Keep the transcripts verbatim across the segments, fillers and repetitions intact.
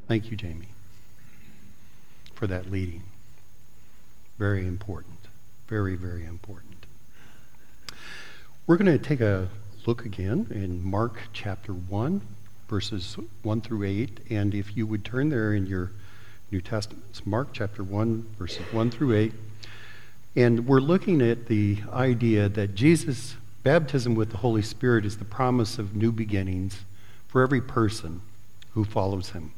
Thank you, Jamie, for that leading. Very important. Very, very important. We're going to take a look again in Mark chapter one, verses one through eight. And if you would turn there in your New Testaments, Mark chapter one, verses one through eight. And we're looking at the idea that Jesus' baptism with the Holy Spirit is the promise of new beginnings for every person who follows him.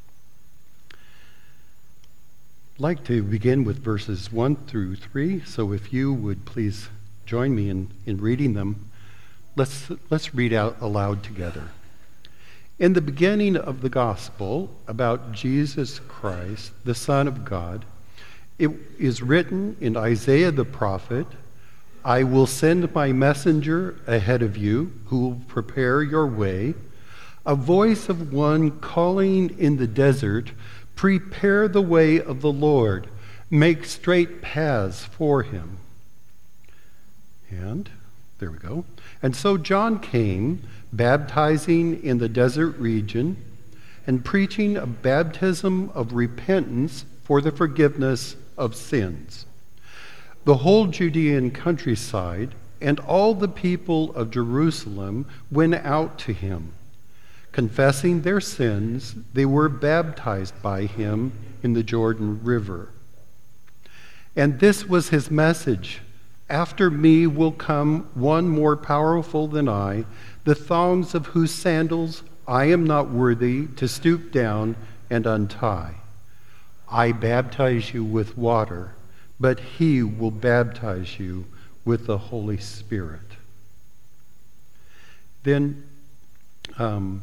I'd like to begin with verses one through three, so if you would please join me in, in reading them, let's, let's read out aloud together. In the beginning of the gospel about Jesus Christ, the Son of God, it is written in Isaiah the prophet, I will send my messenger ahead of you who will prepare your way, a voice of one calling in the desert, prepare the way of the Lord, make straight paths for him. And, there we go. And so John came, baptizing in the desert region, and preaching a baptism of repentance for the forgiveness of sins. The whole Judean countryside and all the people of Jerusalem went out to him. Confessing their sins, they were baptized by him in the Jordan River. And this was his message. After me will come one more powerful than I, the thongs of whose sandals I am not worthy to stoop down and untie. I baptize you with water, but he will baptize you with the Holy Spirit. Then, um,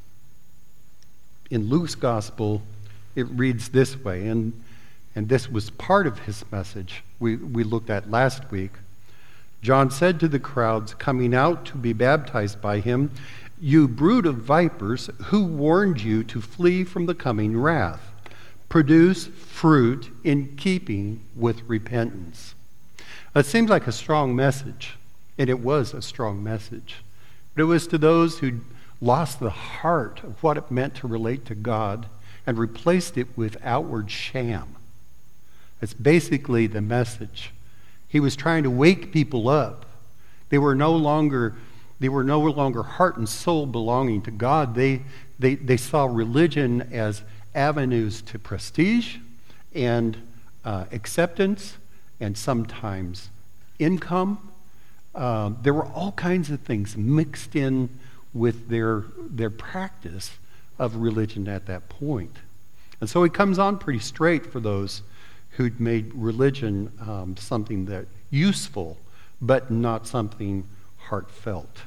in Luke's gospel, it reads this way, and, and this was part of his message we, we looked at last week. John said to the crowds coming out to be baptized by him, you brood of vipers, who warned you to flee from the coming wrath? Produce fruit in keeping with repentance. It seems like a strong message, and it was a strong message. But it was to those who lost the heart of what it meant to relate to God and replaced it with outward sham. That's basically the message. He was trying to wake people up. They were no longer, they were no longer heart and soul belonging to God. They, they, they saw religion as avenues to prestige and uh, acceptance and sometimes income. Uh, there were all kinds of things mixed in with their their practice of religion at that point. And so he comes on pretty straight for those who'd made religion um, something that useful, but not something heartfelt.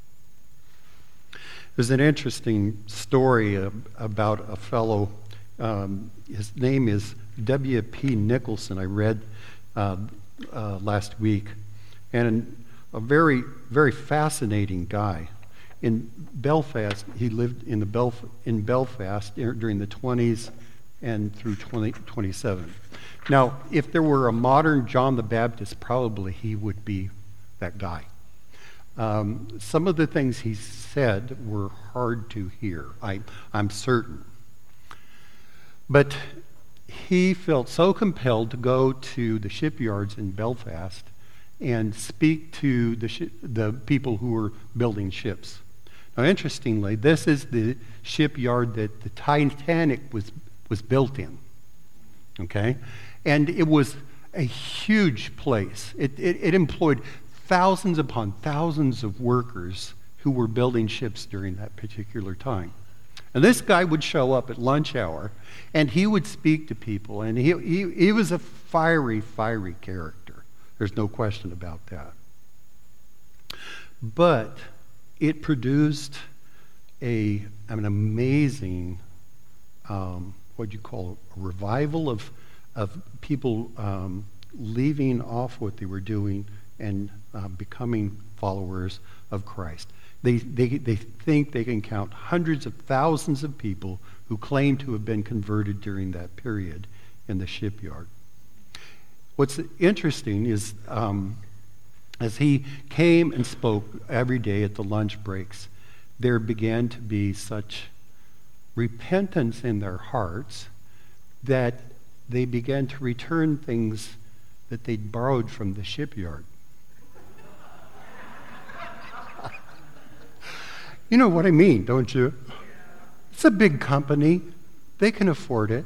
There's an interesting story uh, about a fellow, um, his name is W P Nicholson, I read uh, uh, last week, and a very, very fascinating guy. In Belfast, he lived in the Belf- in Belfast during the twenties and through twenty twenty-seven. Now, if there were a modern John the Baptist, probably he would be that guy. Um, some of the things he said were hard to hear, I, I'm certain. But he felt so compelled to go to the shipyards in Belfast and speak to the, sh- the people who were building ships. Now, interestingly, this is the shipyard that the Titanic was, was built in, okay? And it was a huge place. It, it, it employed thousands upon thousands of workers who were building ships during that particular time. And this guy would show up at lunch hour, and he would speak to people, and he, he, he was a fiery, fiery character. There's no question about that. But it produced a an amazing, um, what do you call it, a revival of of people um, leaving off what they were doing and uh, becoming followers of Christ. They, they they think they can count hundreds of thousands of people who claim to have been converted during that period in the shipyard. What's interesting is um, as he came and spoke every day at the lunch breaks, there began to be such repentance in their hearts that they began to return things that they'd borrowed from the shipyard. You know what I mean, don't you? It's a big company. They can afford it.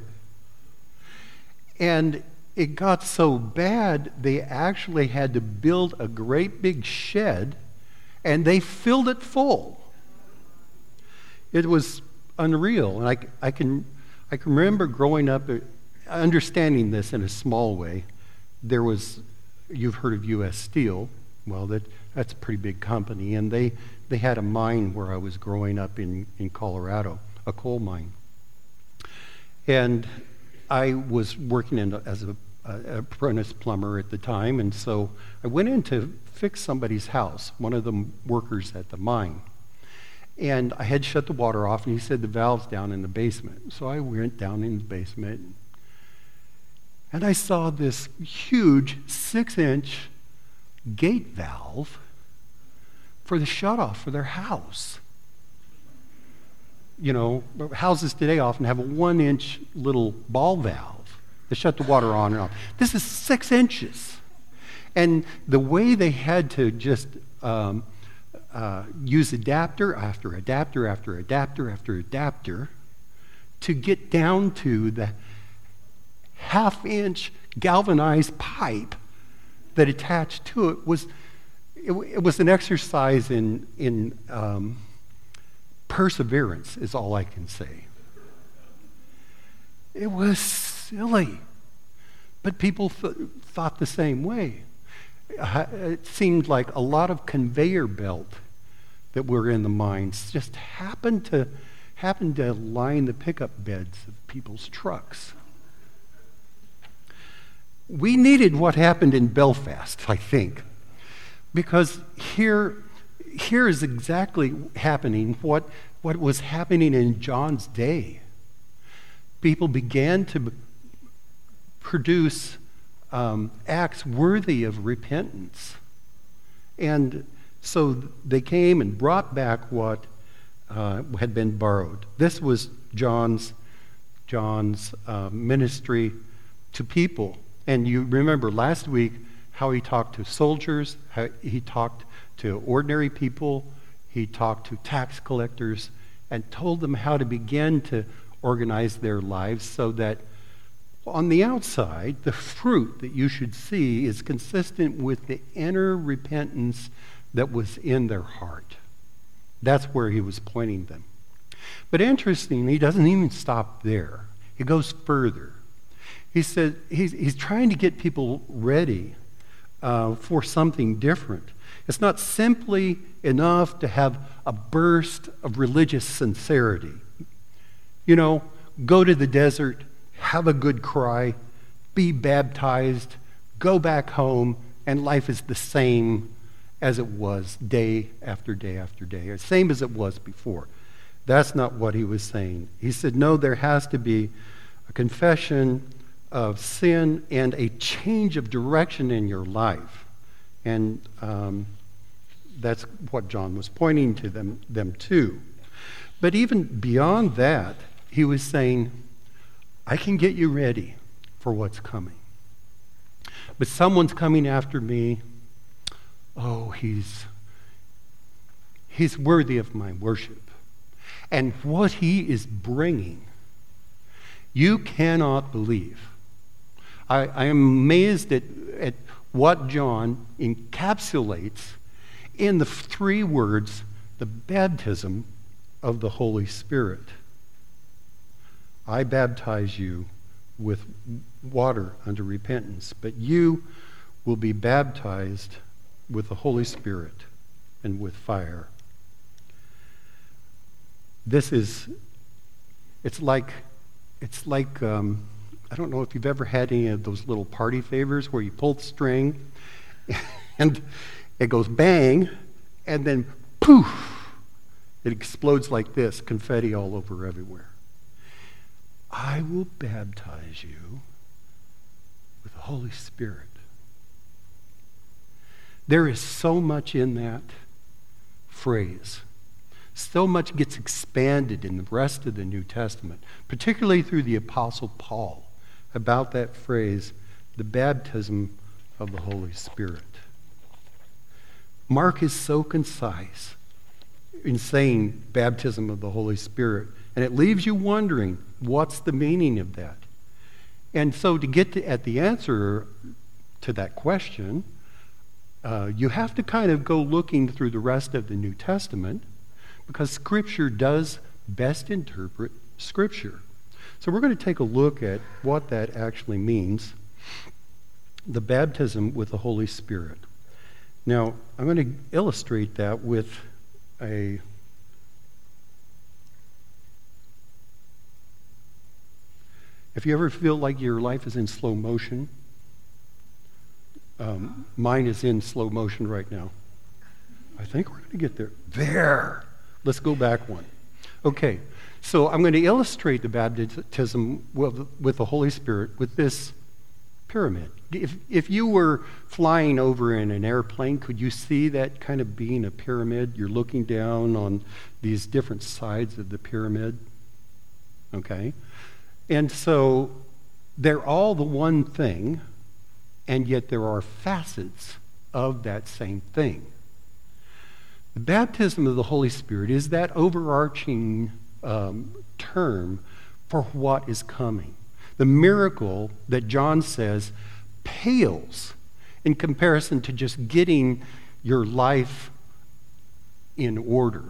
And it got so bad, they actually had to build a great big shed, and they filled it full. It was unreal. And I, I, can, I can remember growing up, uh, understanding this in a small way. There was, you've heard of U S Steel. Well, that, that's a pretty big company. And they, they had a mine where I was growing up in, in Colorado, a coal mine. And I was working in, as a, a apprentice plumber at the time, and so I went in to fix somebody's house, one of the workers at the mine. And I had shut the water off, and he said the valve's down in the basement. So I went down in the basement, and I saw this huge six-inch gate valve for the shutoff for their house. You know, houses today often have a one-inch little ball valve to shut the water on and off. This is six inches. And the way they had to just um, uh, use adapter after adapter after adapter after adapter to get down to the half-inch galvanized pipe that attached to it was it, it was an exercise in in um, perseverance, is all I can say. It was silly, but people th- thought the same way. Uh, it seemed like a lot of conveyor belt that were in the mines just happened to happened to line the pickup beds of people's trucks. We needed what happened in Belfast, I think, because here, here is exactly happening what, what was happening in John's day. People began to produce um, acts worthy of repentance. And so they came and brought back what uh, had been borrowed. This was John's, John's uh, ministry to people. And you remember last week how he talked to soldiers, how he talked to ordinary people, he talked to tax collectors, and told them how to begin to organize their lives so that on the outside, the fruit that you should see is consistent with the inner repentance that was in their heart. That's where he was pointing them. But interestingly, he doesn't even stop there. He goes further. He said he's, he's trying to get people ready uh, for something different. It's not simply enough to have a burst of religious sincerity. You know, go to the desert, have a good cry, be baptized, go back home, and life is the same as it was day after day after day, the same as it was before. That's not what he was saying. He said, no, there has to be a confession of sin and a change of direction in your life. And um, that's what John was pointing to them, them to. But even beyond that, he was saying, I can get you ready for what's coming. But someone's coming after me. Oh, he's, he's worthy of my worship. And what he is bringing, you cannot believe. I, I am amazed at, at what John encapsulates in the three words, the baptism of the Holy Spirit. I baptize you with water unto repentance, but you will be baptized with the Holy Spirit and with fire. This is, it's like, it's like, um, I don't know if you've ever had any of those little party favors where you pull the string and it goes bang, and then poof, it explodes like this, confetti all over everywhere. I will baptize you with the Holy Spirit. There is so much in that phrase, so much gets expanded in the rest of the New Testament, particularly through the Apostle Paul, about that phrase, the baptism of the Holy Spirit. Mark is so concise in saying baptism of the Holy Spirit, and it leaves you wondering, what's the meaning of that? And so to get to, at the answer to that question, uh, you have to kind of go looking through the rest of the New Testament, because Scripture does best interpret Scripture. So we're going to take a look at what that actually means, the baptism with the Holy Spirit. Now, I'm going to illustrate that with a If you ever feel like your life is in slow motion, um, mine is in slow motion right now. I think we're going to get there. There! Let's go back one. Okay, so I'm going to illustrate the baptism with, with the Holy Spirit with this pyramid. If, if you were flying over in an airplane, could you see that kind of being a pyramid? You're looking down on these different sides of the pyramid. Okay? And so they're all the one thing, and yet there are facets of that same thing. The baptism of the Holy Spirit is that overarching um, term for what is coming. The miracle that John says pales in comparison to just getting your life in order.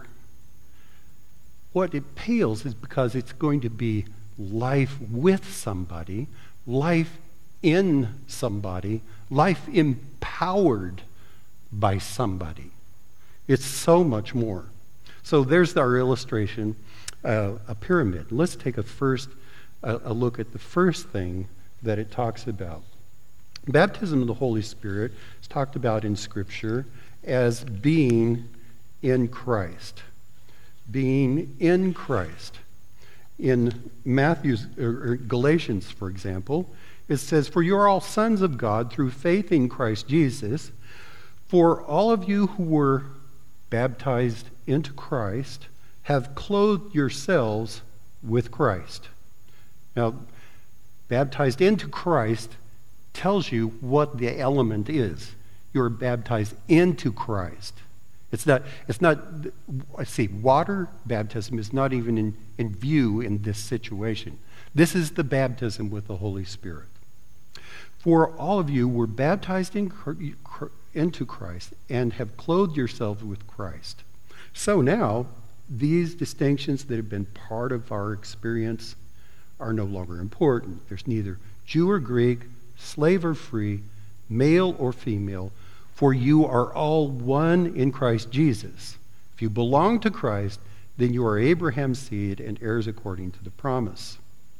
What it pales is because it's going to be life with somebody, life in somebody, life empowered by somebody. It's so much more. So there's our illustration, uh, a pyramid. Let's take a first a, a look at the first thing that it talks about. Baptism of the Holy Spirit is talked about in Scripture as being in Christ. Being in Christ. In Matthew's, or Galatians, for example, it says, "For you are all sons of God through faith in Christ Jesus. For all of you who were baptized into Christ have clothed yourselves with Christ." Now, baptized into Christ tells you what the element is. You're baptized into Christ. It's not, it's not, I see, water baptism is not even in, in view in this situation. This is the baptism with the Holy Spirit. For all of you were baptized in, into Christ and have clothed yourselves with Christ. So now, these distinctions that have been part of our experience are no longer important. There's neither Jew or Greek, slave or free, male or female, for you are all one in Christ Jesus. If you belong to Christ, then you are Abraham's seed and heirs according to the promise.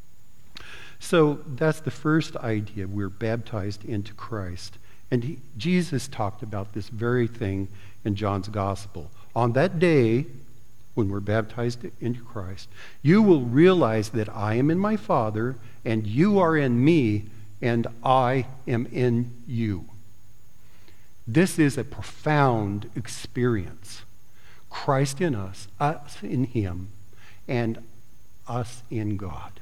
So that's the first idea. We're baptized into Christ. And he, Jesus talked about this very thing in John's Gospel. On that day, when we're baptized into Christ, you will realize that I am in my Father, and you are in me, and I am in you. This is a profound experience. Christ in us, us in him, and us in God.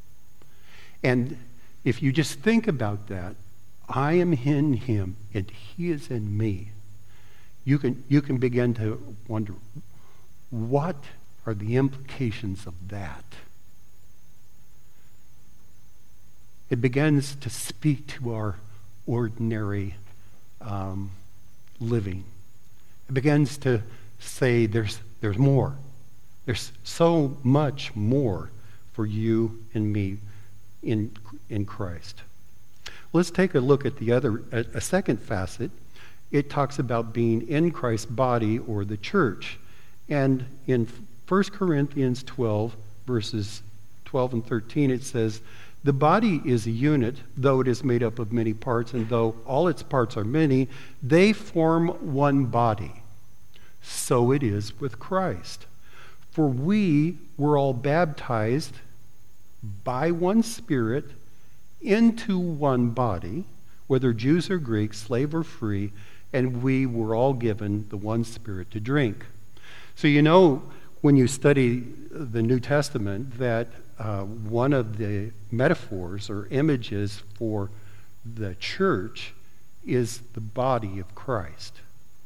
And if you just think about that, I am in him and he is in me, you can, you can begin to wonder, what are the implications of that? It begins to speak to our ordinary um, living. It begins to say there's, there's more. There's so much more for you and me in, in Christ. Let's take a look at the other, a, a second facet. It talks about being in Christ's body, or the church. And in First Corinthians twelve, verses twelve and thirteen, it says, "The body is a unit, though it is made up of many parts, and though all its parts are many, they form one body. So it is with Christ. For we were all baptized by one Spirit into one body, whether Jews or Greeks, slave or free, and we were all given the one Spirit to drink." So you know, when you study the New Testament that uh, one of the metaphors or images for the church is the body of Christ.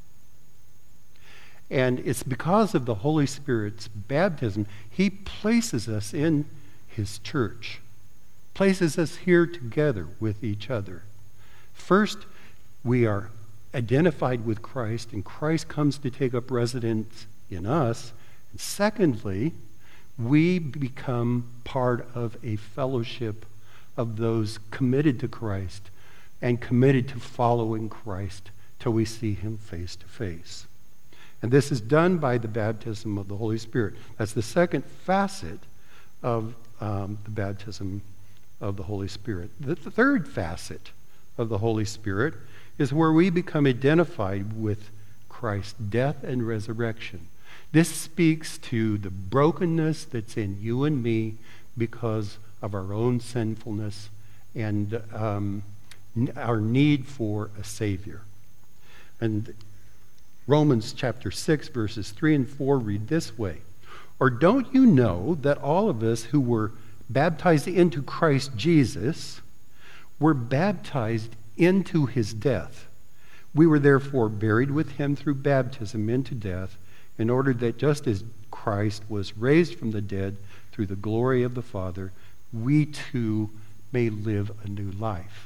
And it's because of the Holy Spirit's baptism, he places us in his church, places us here together with each other. First, we are identified with Christ, and Christ comes to take up residence in us. And secondly, we become part of a fellowship of those committed to Christ and committed to following Christ till we see him face to face. And this is done by the baptism of the Holy Spirit. That's the second facet of um, the baptism of the Holy Spirit. The third facet of the Holy Spirit is where we become identified with Christ's death and resurrection. This speaks to the brokenness that's in you and me because of our own sinfulness and um, our need for a Savior. And Romans chapter six, verses three and four read this way. Or don't you know that all of us who were baptized into Christ Jesus were baptized into his death? We were therefore buried with him through baptism into death, in order that just as Christ was raised from the dead through the glory of the Father, we too may live a new life.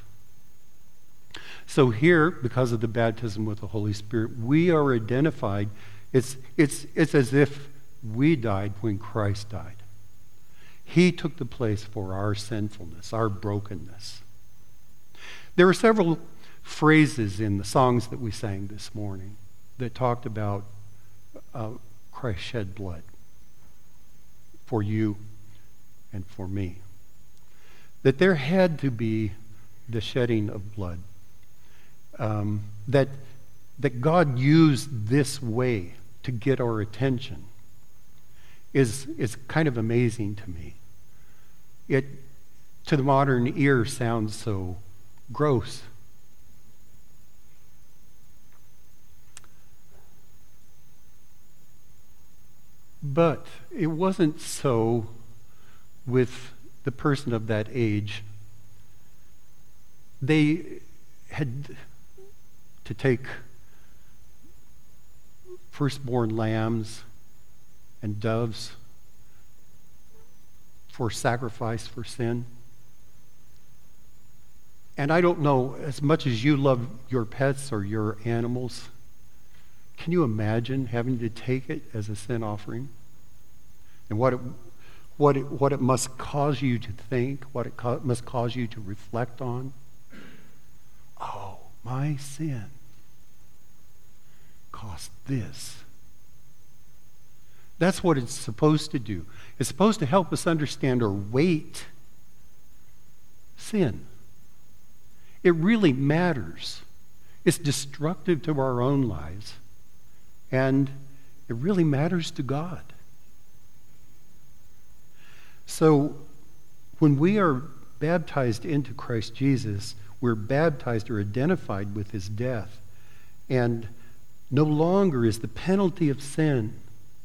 So here, because of the baptism with the Holy Spirit, we are identified. It's, it's, it's as if we died when Christ died. He took the place for our sinfulness, our brokenness. There were several phrases in the songs that we sang this morning that talked about uh, Christ shed blood for you and for me. That there had to be the shedding of blood. Um, that, that God used this way to get our attention is, is kind of amazing to me. It, to the modern ear, sounds so gross. But it wasn't so with the person of that age. They had to take firstborn lambs and doves for sacrifice for sin. And I don't know, as much as you love your pets or your animals, can you imagine having to take it as a sin offering? And what it, what it, what it must cause you to think, what it co- must cause you to reflect on? Oh, my sin cost this. That's what it's supposed to do. It's supposed to help us understand or weight sin. It really matters. It's destructive to our own lives. And it really matters to God. So when we are baptized into Christ Jesus, we're baptized or identified with his death. And no longer is the penalty of sin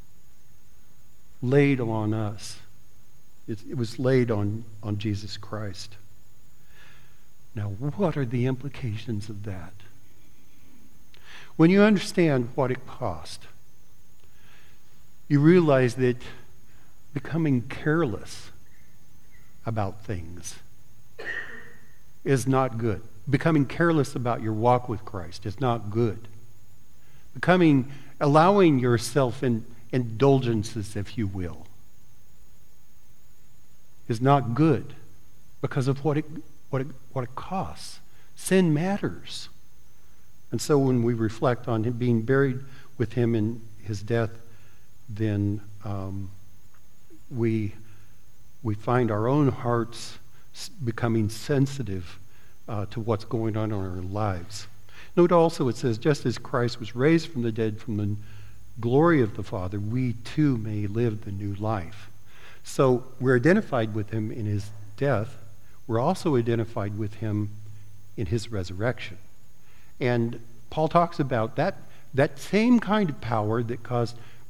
laid on us. It, it was laid on, on Jesus Christ. Now, what are the implications of that? When you understand what it cost, you realize that becoming careless about things is not good. Becoming careless about your walk with Christ is not good. Becoming, allowing yourself in indulgences, if you will, is not good because of what it, what it, what it costs. Sin matters. And so when we reflect on him being buried with him in his death, then um, we we find our own hearts becoming sensitive uh, to what's going on in our lives. Note also it says, just as Christ was raised from the dead from the glory of the Father, we too may live the new life. So we're identified with him in his death. We're also identified with him in his resurrection. And Paul talks about that, that same kind of power that caused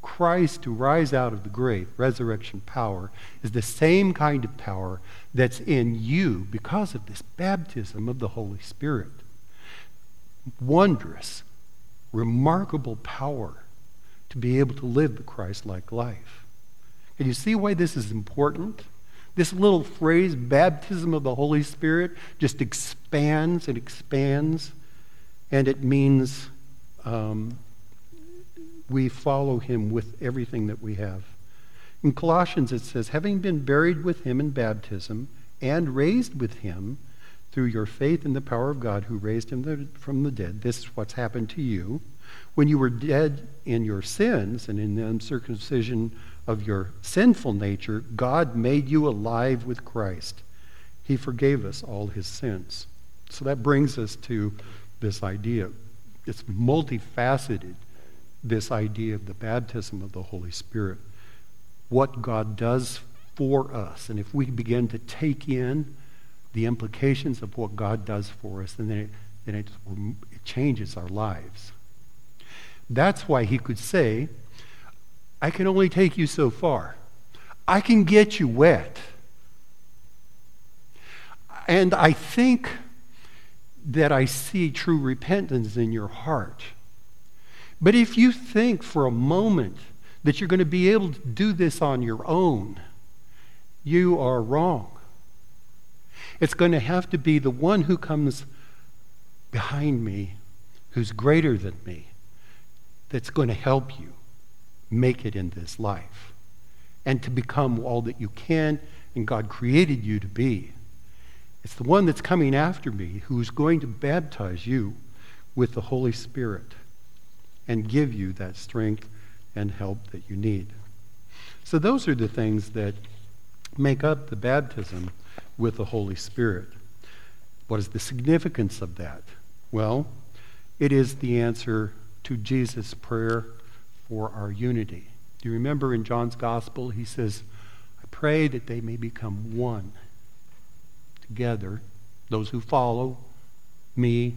Christ to rise out of the grave, resurrection power, is the same kind of power that's in you because of this baptism of the Holy Spirit. Wondrous, remarkable power to be able to live the Christ-like life. Can you see why this is important? This little phrase, baptism of the Holy Spirit, just expands and expands, and it means um, we follow him with everything that we have. In Colossians it says, having been buried with him in baptism and raised with him through your faith in the power of God who raised him from the dead, this is what's happened to you. When you were dead in your sins and in the uncircumcision of your sinful nature, God made you alive with Christ. He forgave us all his sins. So that brings us to this idea. It's multifaceted, this idea of the baptism of the Holy Spirit. What God does for us. And if we begin to take in the implications of what God does for us, then it, then it, it changes our lives. That's why he could say, I can only take you so far. I can get you wet. And I think that I see true repentance in your heart. But if you think for a moment that you're going to be able to do this on your own, you are wrong. It's going to have to be the one who comes behind me, who's greater than me, that's going to help you make it in this life and to become all that you can and God created you to be. It's the one that's coming after me who's going to baptize you with the Holy Spirit and give you that strength and help that you need. So those are the things that make up the baptism with the Holy Spirit. What is the significance of that? Well, it is the answer to Jesus' prayer for our unity. Do you remember in John's Gospel, he says, I pray that they may become one together, those who follow me.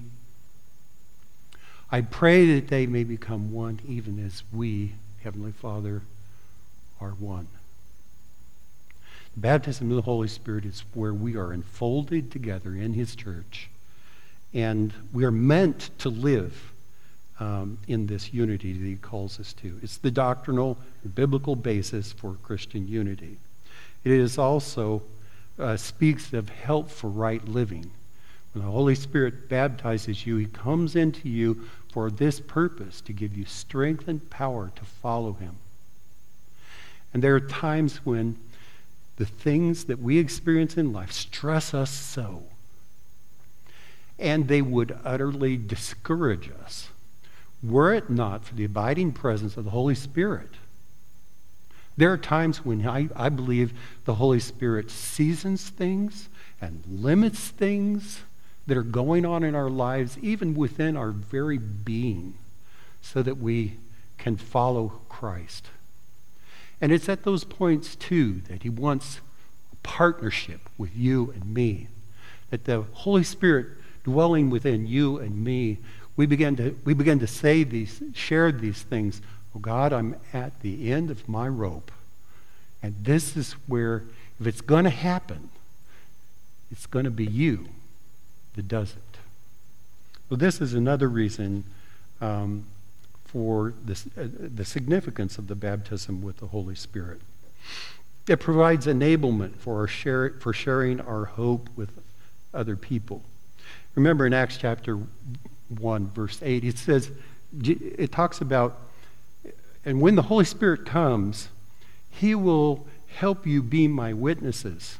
I pray that they may become one even as we, Heavenly Father, are one. The baptism of the Holy Spirit is where we are enfolded together in his church, and we are meant to live um, in this unity that he calls us to. It's the doctrinal and biblical basis for Christian unity. It is also uh, speaks of help for right living. When the Holy Spirit baptizes you, he comes into you for this purpose, to give you strength and power to follow him. And there are times when the things that we experience in life stress us so, and they would utterly discourage us were it not for the abiding presence of the Holy Spirit. There are times when I, I believe the Holy Spirit seasons things and limits things that are going on in our lives, even within our very being, so that we can follow Christ. And it's at those points, too, that he wants a partnership with you and me. That the Holy Spirit dwelling within you and me, we begin to we begin to say these, share these things. Oh God, I'm at the end of my rope. And this is where, if it's going to happen, it's going to be you that does it. So this is another reason um, for this, uh, the significance of the baptism with the Holy Spirit. It provides enablement for our share, for sharing our hope with other people. Remember in Acts chapter one, verse eight, it says, it talks about, and when the Holy Spirit comes, he will help you be my witnesses.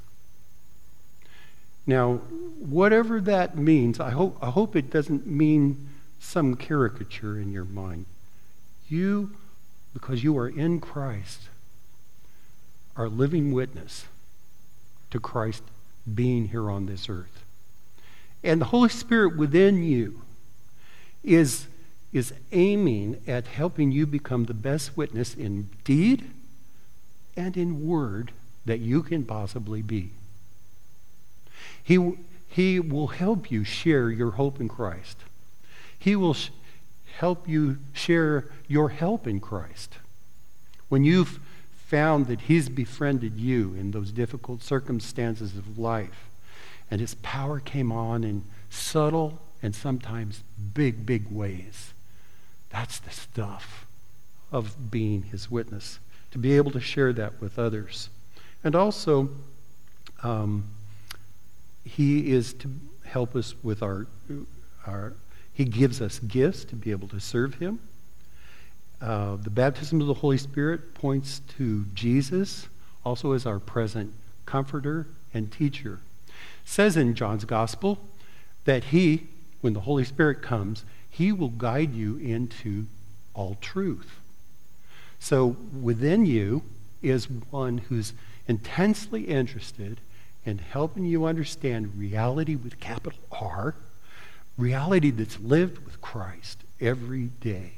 Now, whatever that means, I hope, I hope it doesn't mean some caricature in your mind. You, because you are in Christ, are a living witness to Christ being here on this earth. And the Holy Spirit within you is, is aiming at helping you become the best witness in deed and in word that you can possibly be. He, he will help you share your hope in Christ. He will sh- help you share your help in Christ. when you've found that he's befriended you in those difficult circumstances of life, and his power came on in subtle and sometimes big, big ways, that's the stuff of being his witness, to be able to share that with others. And also, um, he is to help us with our, our, he gives us gifts to be able to serve him. Uh, the baptism of the Holy Spirit points to Jesus, also as our present comforter and teacher. It says in John's Gospel that he, when the Holy Spirit comes, he will guide you into all truth. So within you is one who's intensely interested in helping you understand reality with capital R, reality that's lived with Christ every day.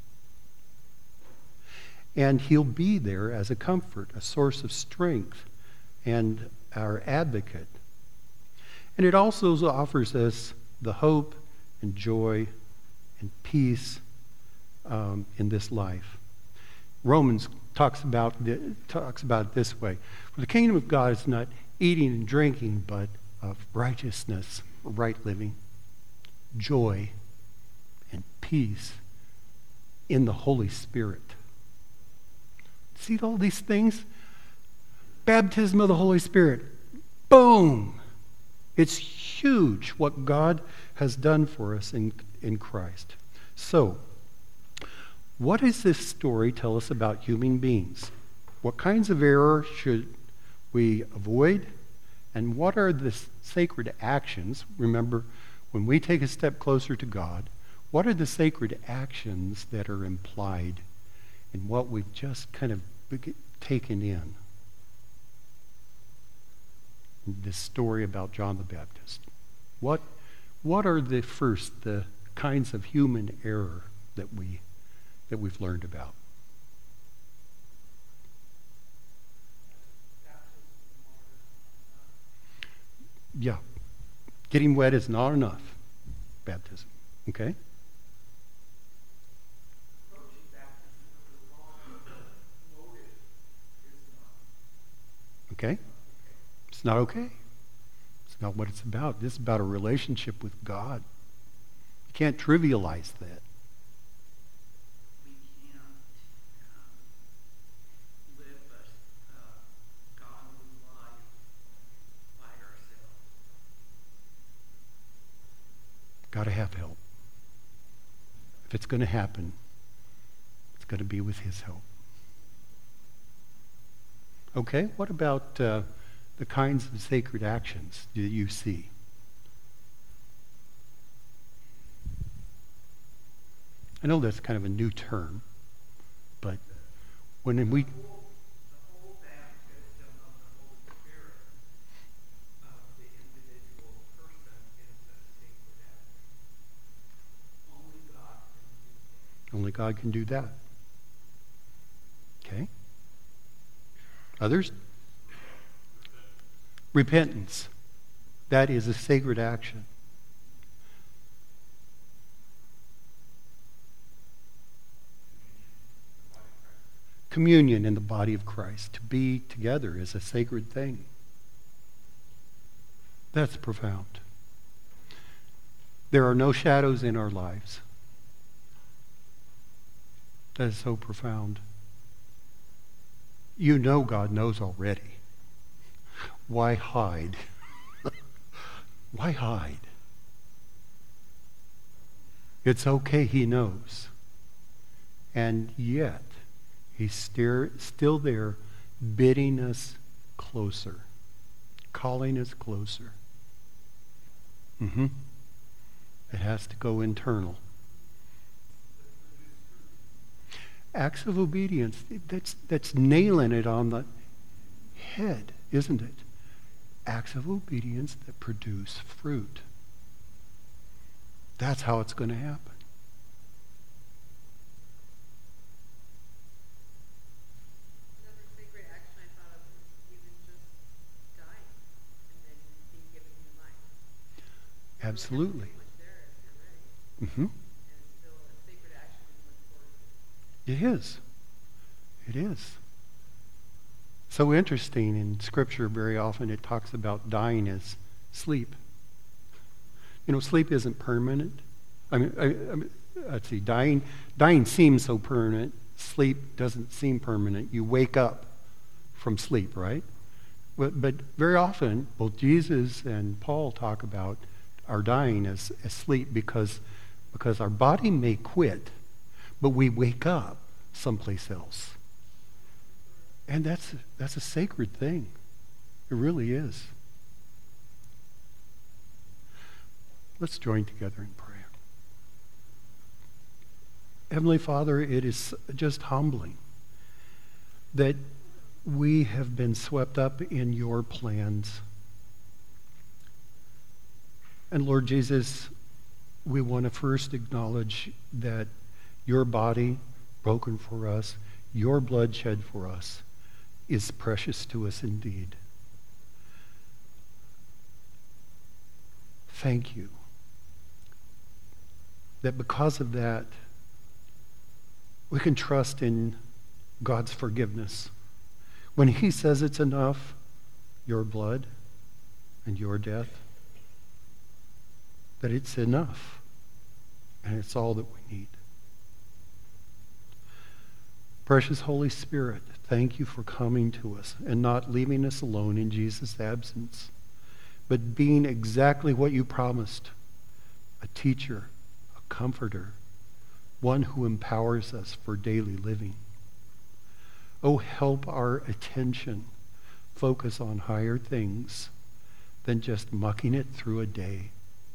And he'll be there as a comfort, a source of strength, and our advocate. And it also offers us the hope and joy and peace um, in this life. Romans talks about, talks about it this way. For the kingdom of God is not eating and drinking, but of righteousness, right living, joy, and peace in the Holy Spirit. See all these things? Baptism of the Holy Spirit. Boom! It's huge what God has done for us in, in Christ. So, what does this story tell us about human beings? What kinds of error should we avoid? And what are the sacred actions? Remember, when we take a step closer to God, what are the sacred actions that are implied in what we've just kind of taken in? This story about John the Baptist. What, what are the first, the kinds of human error that we that we've learned about? Yeah. Getting wet is not enough. Baptism. Okay? Okay? It's not okay. It's not what it's about. This is about a relationship with God. You can't trivialize that. Got to have help. If it's going to happen, it's going to be with his help. Okay, what about uh, the kinds of sacred actions that you see? I know that's kind of a new term, but when we... Only God can do that. Okay. Others? Repentance. That is a sacred action. Communion in the body of Christ. To be together is a sacred thing. That's profound. There are no shadows in our lives. That is so profound. You know God knows already. Why hide? Why hide? It's okay, he knows. And yet, he's still, still there bidding us closer, calling us closer. Mm-hmm. It has to go internal. Acts of obedience, that's, that's nailing it on the head, isn't it? Acts of obedience that produce fruit. That's how it's going to happen. Another sacred action I thought of is even just dying and then being given new life. Absolutely. So there if you're ready. Mm-hmm. And it's still a sacred action to look forward to. It is. It is. So interesting in Scripture, very often it talks about dying as sleep. You know, sleep isn't permanent. I mean, I, I mean let's see, dying, dying seems so permanent. Sleep doesn't seem permanent. You wake up from sleep, right? But, but very often, both Jesus and Paul talk about our dying as, as sleep because, because our body may quit, but we wake up someplace else. And that's, that's a sacred thing. It really is. Let's join together in prayer. Heavenly Father, it is just humbling that we have been swept up in your plans. And Lord Jesus, we want to first acknowledge that your body broken for us, your blood shed for us, is precious to us indeed. Thank you that because of that, we can trust in God's forgiveness. When he says it's enough, your blood and your death, that it's enough and it's all that we need. Precious Holy Spirit, thank you for coming to us and not leaving us alone in Jesus' absence, but being exactly what you promised, a teacher, a comforter, one who empowers us for daily living. Oh, help our attention focus on higher things than just mucking it through a day.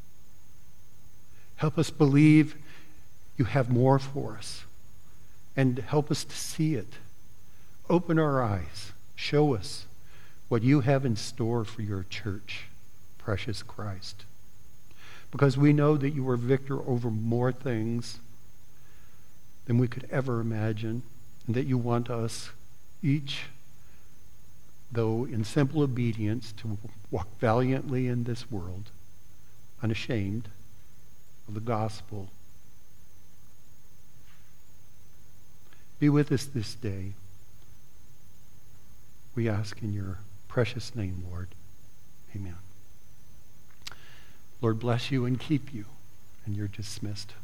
Help us believe you have more for us, and help us to see it. Open our eyes. Show us what you have in store for your church, precious Christ. Because we know that you are victor over more things than we could ever imagine, and that you want us each, though in simple obedience, to walk valiantly in this world, unashamed of the gospel. Be with us this day. We ask in your precious name, Lord. Amen. Lord bless you and keep you, and you're dismissed.